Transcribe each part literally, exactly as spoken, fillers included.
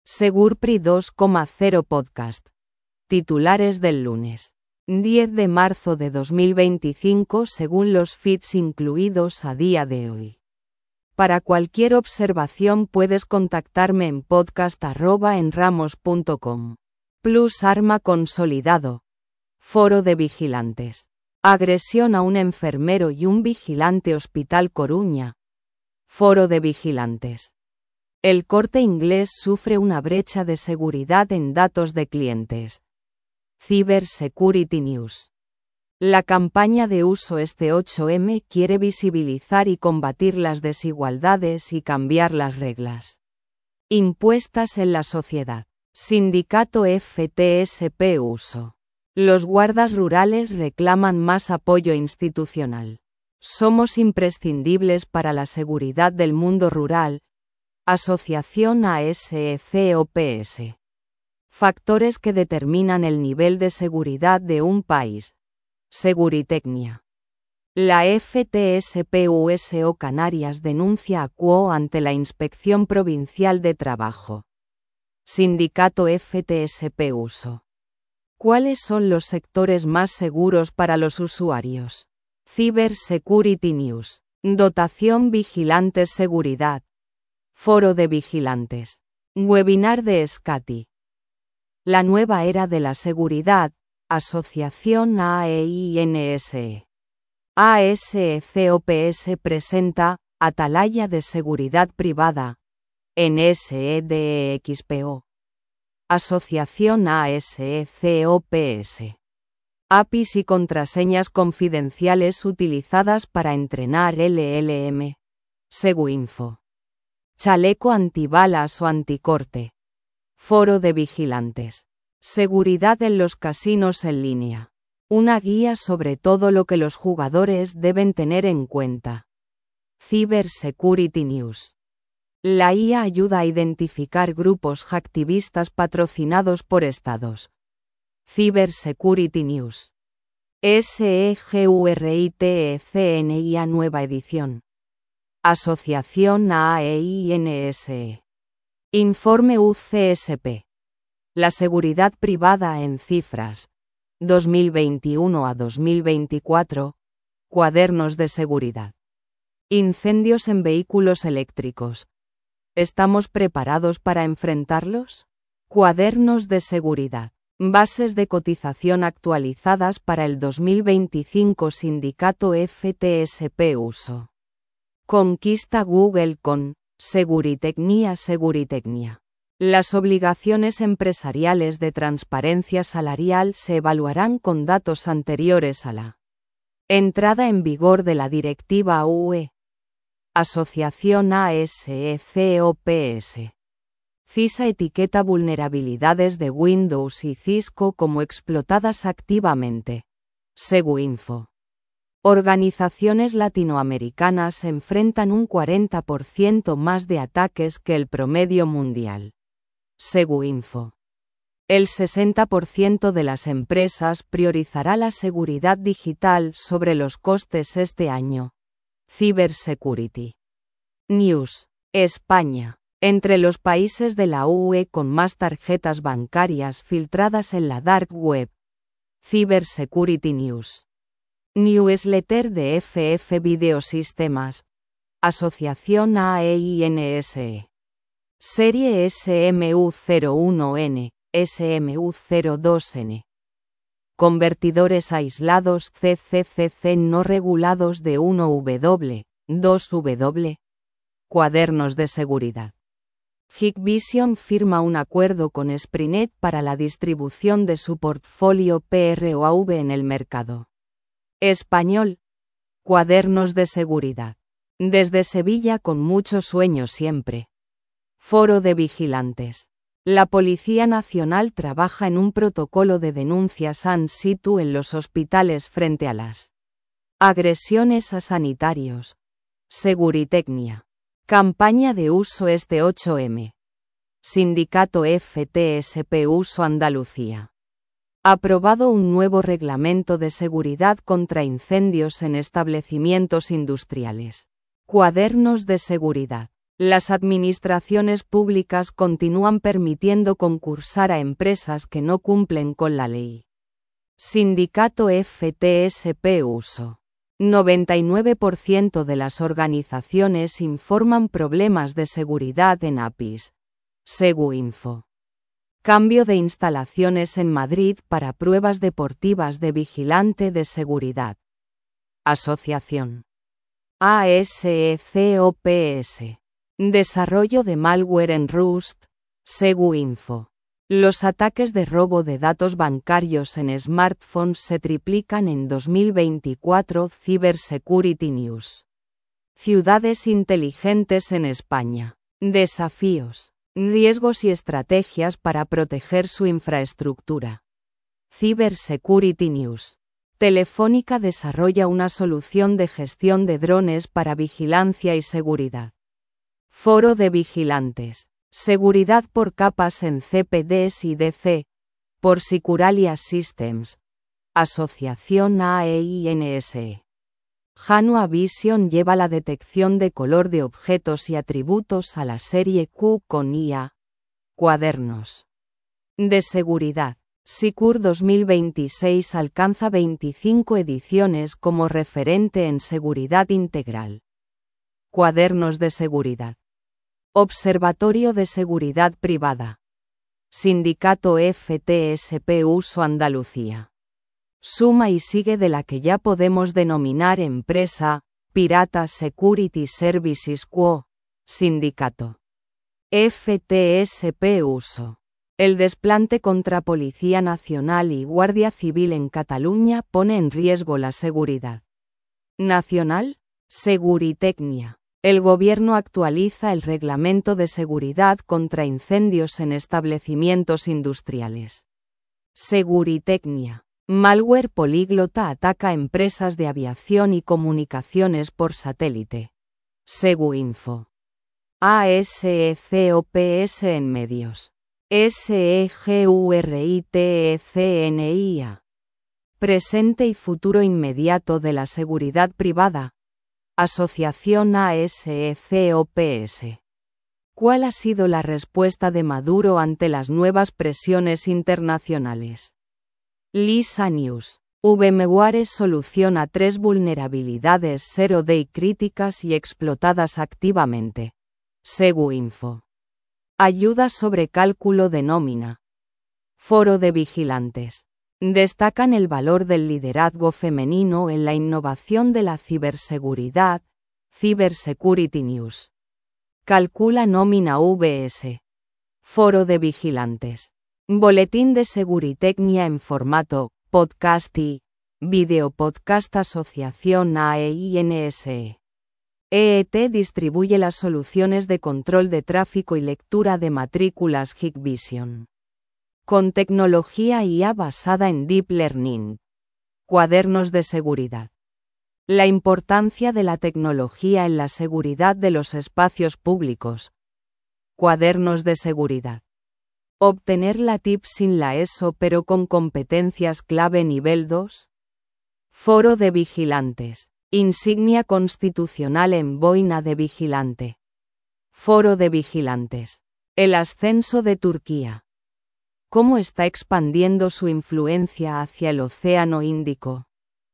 Segurpri dos punto cero Podcast. Titulares del lunes diez de marzo de dos mil veinticinco según los feeds incluidos a día de hoy. Para cualquier observación puedes contactarme en podcast arroba enramos punto com. Plus arma consolidado. Foro de vigilantes. Agresión a un enfermero y un vigilante Hospital Coruña. Foro de vigilantes. El Corte Inglés sufre una brecha de seguridad en datos de clientes. Cyber Security News. La campaña de uso este ocho eme quiere visibilizar y combatir las desigualdades y cambiar las reglas impuestas en la sociedad. Sindicato F T S P Uso. Los guardas rurales reclaman más apoyo institucional. Somos imprescindibles para la seguridad del mundo rural. Asociación A S C O P S. Factores que determinan el nivel de seguridad de un país. Seguritecnia. La F T S P U S O Canarias denuncia a Quo ante la Inspección Provincial de Trabajo. Sindicato F T S P Uso. ¿Cuáles son los sectores más seguros para los usuarios? Cyber Security News. Dotación Vigilantes Seguridad. Foro de Vigilantes. Webinar de Escati. La nueva era de la seguridad. Asociación A E I N S E. A S C O P S presenta Atalaya de Seguridad Privada. N S E D E X P O. Asociación A S C O P S. A P Is y contraseñas confidenciales utilizadas para entrenar L L M. Seguinfo. Chaleco antibalas o anticorte. Foro de vigilantes. Seguridad en los casinos en línea. Una guía sobre todo lo que los jugadores deben tener en cuenta. Cyber Security News. La I A ayuda a identificar grupos hacktivistas patrocinados por estados. Cyber Security News. SEGURITECNIA nueva edición. Asociación A E I N S E. Informe U C S P. La seguridad privada en cifras. dos mil veintiuno a dos mil veinticuatro. Cuadernos de seguridad. Incendios en vehículos eléctricos. ¿Estamos preparados para enfrentarlos? Cuadernos de seguridad. Bases de cotización actualizadas para el dos mil veinticinco. Sindicato F T S P Uso. Conquista Google con Seguritecnia Seguritecnia. Las obligaciones empresariales de transparencia salarial se evaluarán con datos anteriores a la entrada en vigor de la Directiva U E. Asociación A S C O P S. CISA etiqueta vulnerabilidades de Windows y Cisco como explotadas activamente. Seguinfo. Organizaciones latinoamericanas enfrentan un cuarenta por ciento más de ataques que el promedio mundial. Seguinfo. El sesenta por ciento de las empresas priorizará la seguridad digital sobre los costes este año. Cyber Security News. España. Entre los países de la U E con más tarjetas bancarias filtradas en la Dark Web. Cyber Security News. Newsletter de F F Videosistemas. Asociación A E I N S E. Serie S M U cero uno N, S M U cero dos N. Convertidores aislados C C C C no regulados de uno W, dos W. Cuadernos de seguridad. Hikvision firma un acuerdo con Sprinet para la distribución de su portfolio P R O A V en el mercado español. Cuadernos de seguridad. Desde Sevilla con mucho sueño siempre. Foro de vigilantes. La Policía Nacional trabaja en un protocolo de denuncias an situ en los hospitales frente a las agresiones a sanitarios. Seguritecnia. Campaña de uso este ocho eme. Sindicato F T S P Uso Andalucía. Aprobado un nuevo reglamento de seguridad contra incendios en establecimientos industriales. Cuadernos de seguridad. Las administraciones públicas continúan permitiendo concursar a empresas que no cumplen con la ley. Sindicato F T S P Uso. noventa y nueve por ciento de las organizaciones informan problemas de seguridad en A P Is. Seguinfo. Cambio de instalaciones en Madrid para pruebas deportivas de vigilante de seguridad. Asociación. A S E C O P S. Desarrollo de malware en Rust. Seguinfo. Los ataques de robo de datos bancarios en smartphones se triplican en dos mil veinticuatro. Cybersecurity News. Ciudades inteligentes en España. Desafíos, riesgos y estrategias para proteger su infraestructura. Cybersecurity News. Telefónica desarrolla una solución de gestión de drones para vigilancia y seguridad. Foro de vigilantes. Seguridad por capas en C P Ds y D C. Por Securalia Systems. Asociación A E I N S E. Janua Vision lleva la detección de color de objetos y atributos a la serie Q con I A. Cuadernos de seguridad. Secur dos mil veintiséis alcanza veinticinco ediciones como referente en seguridad integral. Cuadernos de seguridad. Observatorio de Seguridad Privada. Sindicato F T S P Uso Andalucía. Suma y sigue de la que ya podemos denominar empresa, Pirata Security Services Quo, Sindicato. F T S P Uso. El desplante contra Policía Nacional y Guardia Civil en Cataluña pone en riesgo la seguridad nacional. Seguritecnia. El Gobierno actualiza el Reglamento de Seguridad contra Incendios en Establecimientos Industriales. Seguritecnia. Malware políglota ataca empresas de aviación y comunicaciones por satélite. Seguinfo. A S E C O P S en medios. S E G U R I T E C N I A. Presente y futuro inmediato de la seguridad privada. Asociación A S E C O P S. ¿Cuál ha sido la respuesta de Maduro ante las nuevas presiones internacionales? Lisa News. VMware soluciona tres vulnerabilidades zero day críticas y explotadas activamente. Seguinfo. Ayuda sobre cálculo de nómina. Foro de vigilantes. Destacan el valor del liderazgo femenino en la innovación de la ciberseguridad. Cybersecurity News. Calcula nómina V S. Foro de vigilantes. Boletín de Seguritecnia en formato podcast y video podcast. Asociación A E I N S E. E E T distribuye las soluciones de control de tráfico y lectura de matrículas Hikvision. Con tecnología I A basada en Deep Learning. Cuadernos de seguridad. La importancia de la tecnología en la seguridad de los espacios públicos. Cuadernos de seguridad. Obtener la T I P sin la E S O pero con competencias clave nivel dos. Foro de vigilantes. Insignia constitucional en boina de vigilante. Foro de vigilantes. El ascenso de Turquía. ¿Cómo está expandiendo su influencia hacia el Océano Índico?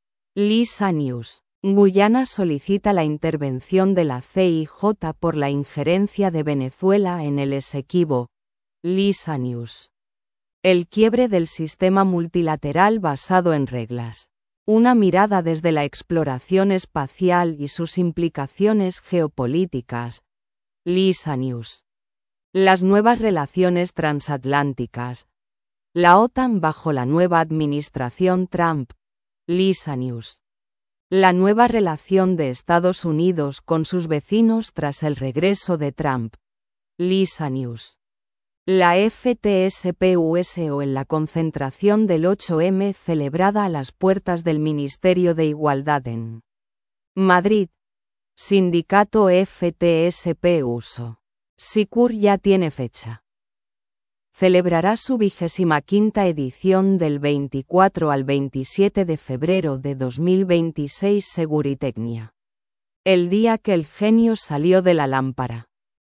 Lisa News. Guyana solicita la intervención de la C I J por la injerencia de Venezuela en el Esequibo. Lisa News. El quiebre del sistema multilateral basado en reglas. Una mirada desde la exploración espacial y sus implicaciones geopolíticas. Lisa News. Las nuevas relaciones transatlánticas. La OTAN bajo la nueva administración Trump. Lisa News. La nueva relación de Estados Unidos con sus vecinos tras el regreso de Trump. Lisa News. La F T S P U S O en la concentración del ocho eme celebrada a las puertas del Ministerio de Igualdad en Madrid. Sindicato F T S P U S O. Secur ya tiene fecha. Celebrará su vigésima quinta edición del veinticuatro al veintisiete de febrero de dos mil veintiséis. Seguritecnia. El día que el genio salió de la lámpara.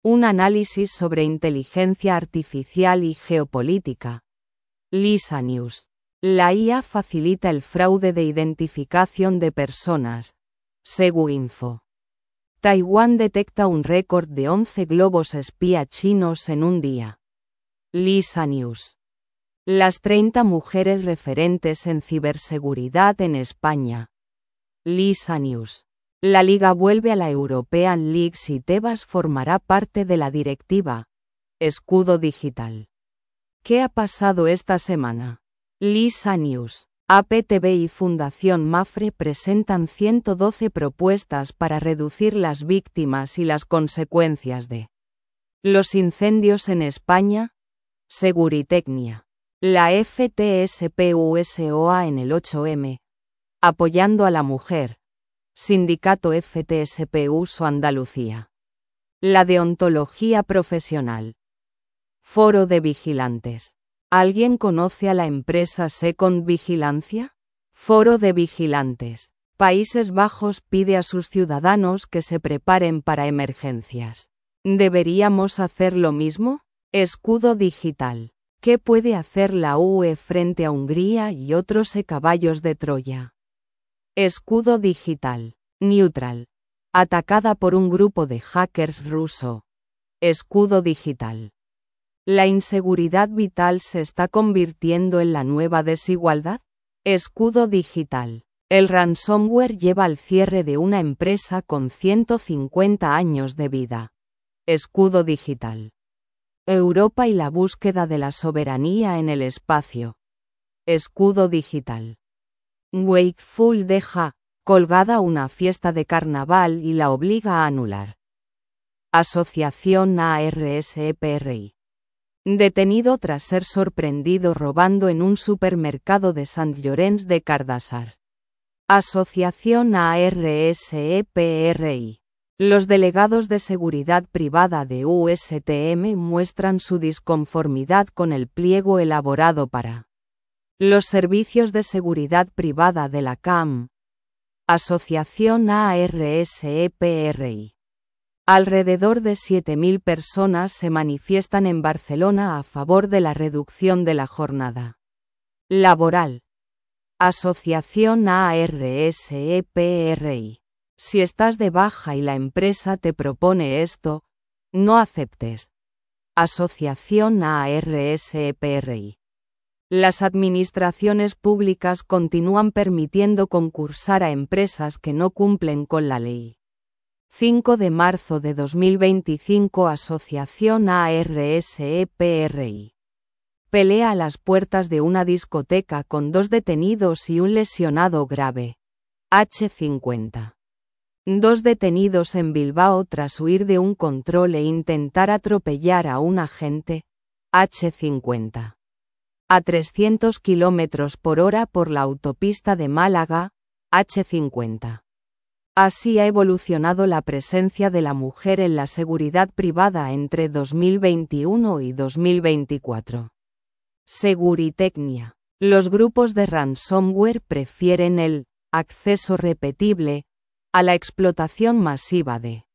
Un análisis sobre inteligencia artificial y geopolítica. Lisa News. La I A facilita el fraude de identificación de personas. SeguInfo. Taiwán detecta un récord de once globos espía chinos en un día. Lisa News. Las treinta mujeres referentes en ciberseguridad en España. Lisa News. La Liga vuelve a la European League si Tebas formará parte de la directiva. Escudo Digital. ¿Qué ha pasado esta semana? Lisa News. A P T V y Fundación Mafre presentan ciento doce propuestas para reducir las víctimas y las consecuencias de los incendios en España. Seguritecnia. La F T S P U S O A en el ocho eme. Apoyando a la mujer. Sindicato F T S P U S O Andalucía. La deontología profesional. Foro de vigilantes. ¿Alguien conoce a la empresa Second Vigilancia? Foro de vigilantes. Países Bajos pide a sus ciudadanos que se preparen para emergencias. ¿Deberíamos hacer lo mismo? Escudo Digital. ¿Qué puede hacer la U E frente a Hungría y otros caballos de Troya? Escudo Digital. Neutral. Atacada por un grupo de hackers ruso. Escudo Digital. ¿La inseguridad vital se está convirtiendo en la nueva desigualdad? Escudo Digital. El ransomware lleva al cierre de una empresa con ciento cincuenta años de vida. Escudo Digital. Europa y la búsqueda de la soberanía en el espacio. Escudo Digital. Wakeful deja colgada una fiesta de carnaval y la obliga a anular. Asociación A R S E P R I. Detenido tras ser sorprendido robando en un supermercado de Sant Llorenç de Cardassar. Asociación A R S E P R I. Los delegados de seguridad privada de U S T M muestran su disconformidad con el pliego elaborado para los servicios de seguridad privada de la C A M. Asociación A R S E P R I. Alrededor de siete mil personas se manifiestan en Barcelona a favor de la reducción de la jornada laboral. Asociación A R S E P R I. Si estás de baja y la empresa te propone esto, no aceptes. Asociación A R S E P R I. Las administraciones públicas continúan permitiendo concursar a empresas que no cumplen con la ley. cinco de marzo de dos mil veinticinco. Asociación A R S E P R I. Pelea a las puertas de una discoteca con dos detenidos y un lesionado grave. H cincuenta. Dos detenidos en Bilbao tras huir de un control e intentar atropellar a un agente. H cincuenta. A trescientos kilómetros por hora por la autopista de Málaga. H cincuenta. Así ha evolucionado la presencia de la mujer en la seguridad privada entre dos mil veintiuno y dos mil veinticuatro. Seguritecnia. Los grupos de ransomware prefieren el acceso repetible a la explotación masiva de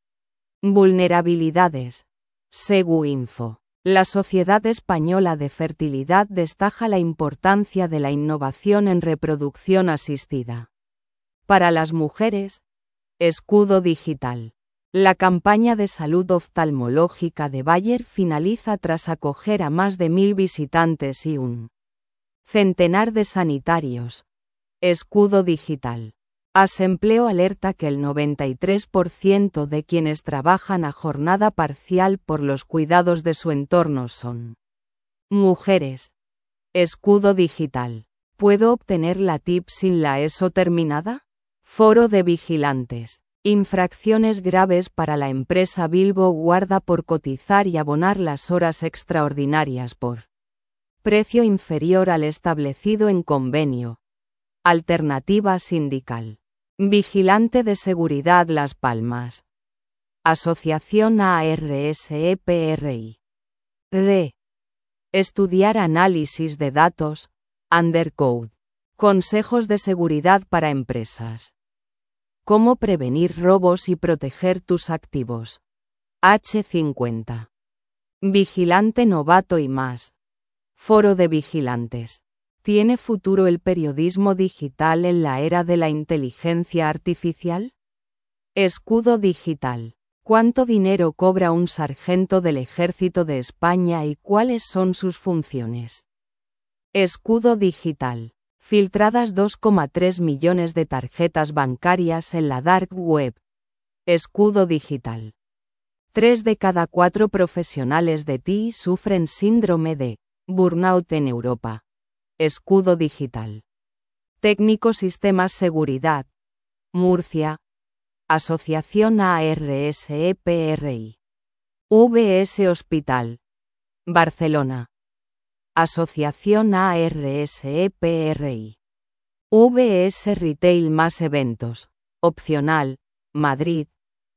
vulnerabilidades. SeguInfo. La Sociedad Española de Fertilidad destaca la importancia de la innovación en reproducción asistida para las mujeres. Escudo Digital. La campaña de salud oftalmológica de Bayer finaliza tras acoger a más de mil visitantes y un centenar de sanitarios. Escudo Digital. Asempleo alerta que el noventa y tres por ciento de quienes trabajan a jornada parcial por los cuidados de su entorno son mujeres. Escudo Digital. ¿Puedo obtener la T I P sin la ESO terminada? Foro de vigilantes. Infracciones graves para la empresa Bilbo Guarda por cotizar y abonar las horas extraordinarias por precio inferior al establecido en convenio. Alternativa sindical. Vigilante de seguridad Las Palmas. Asociación A R S E P R I. R. Estudiar análisis de datos. Undercode. Consejos de seguridad para empresas. Cómo prevenir robos y proteger tus activos. H cincuenta. Vigilante novato y más. Foro de vigilantes. ¿Tiene futuro el periodismo digital en la era de la inteligencia artificial? Escudo digital. ¿Cuánto dinero cobra un sargento del Ejército de España y cuáles son sus funciones? Escudo digital. Filtradas dos coma tres millones de tarjetas bancarias en la dark web. Escudo digital. Tres de cada cuatro profesionales de T I sufren síndrome de burnout en Europa. Escudo digital. Técnico Sistemas Seguridad. Murcia. Asociación A R S E P R I. V S Hospital. Barcelona. Asociación A R S E P R I. V S Retail más eventos. Opcional. Madrid.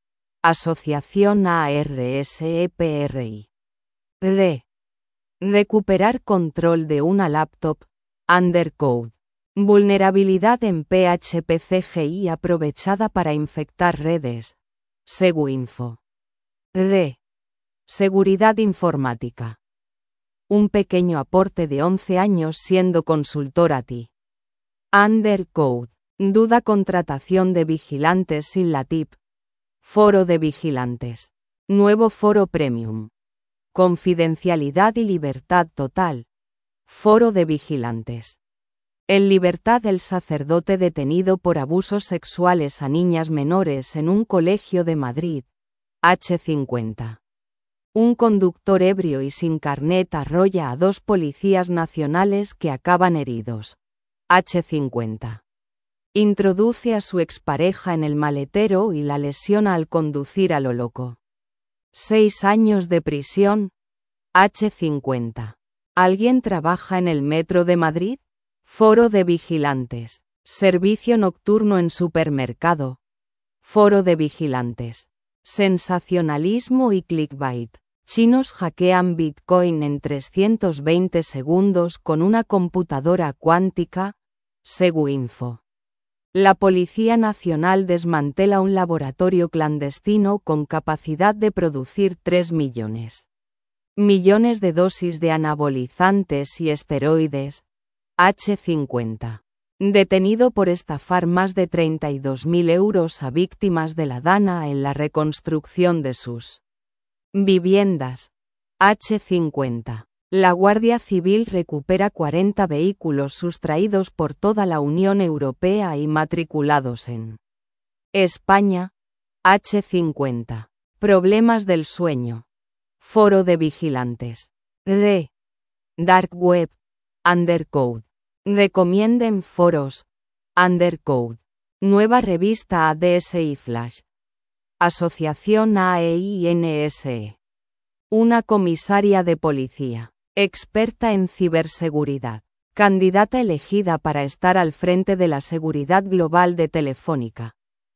Asociación A R S E P R I. Re. Recuperar control de una laptop. Undercode. Vulnerabilidad en P H P C G I aprovechada para infectar redes. Seguinfo. Re. Seguridad informática. Un pequeño aporte de once años siendo consultora T I. Undercode. Duda contratación de vigilantes sin la T I P. Foro de vigilantes. Nuevo foro premium. Confidencialidad y libertad total. Foro de vigilantes. En libertad el sacerdote detenido por abusos sexuales a niñas menores en un colegio de Madrid. H cincuenta. Un conductor ebrio y sin carnet arrolla a dos policías nacionales que acaban heridos. H cincuenta. Introduce a su expareja en el maletero y la lesiona al conducir a lo loco. Seis años de prisión. H cincuenta. ¿Alguien trabaja en el metro de Madrid? Foro de vigilantes. Servicio nocturno en supermercado. Foro de vigilantes. Sensacionalismo y clickbait. Chinos hackean Bitcoin en trescientos veinte segundos con una computadora cuántica. Seguinfo. La Policía Nacional desmantela un laboratorio clandestino con capacidad de producir tres millones. Millones de dosis de anabolizantes y esteroides. H cincuenta. Detenido por estafar más de treinta y dos mil euros a víctimas de la DANA en la reconstrucción de sus viviendas. H cincuenta. La Guardia Civil recupera cuarenta vehículos sustraídos por toda la Unión Europea y matriculados en España. H cincuenta. Problemas del sueño. Foro de vigilantes. Re. Dark Web. Undercode. Recomienden foros. Undercode. Nueva revista A D S I Flash. Asociación A E I N S E. Una comisaria de policía. Experta en ciberseguridad. Candidata elegida para estar al frente de la seguridad global de Telefónica.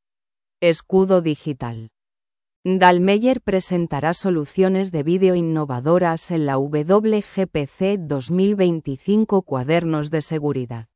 Escudo digital. Dallmeyer presentará soluciones de vídeo innovadoras en la W G P C dos mil veinticinco Cuadernos de Seguridad.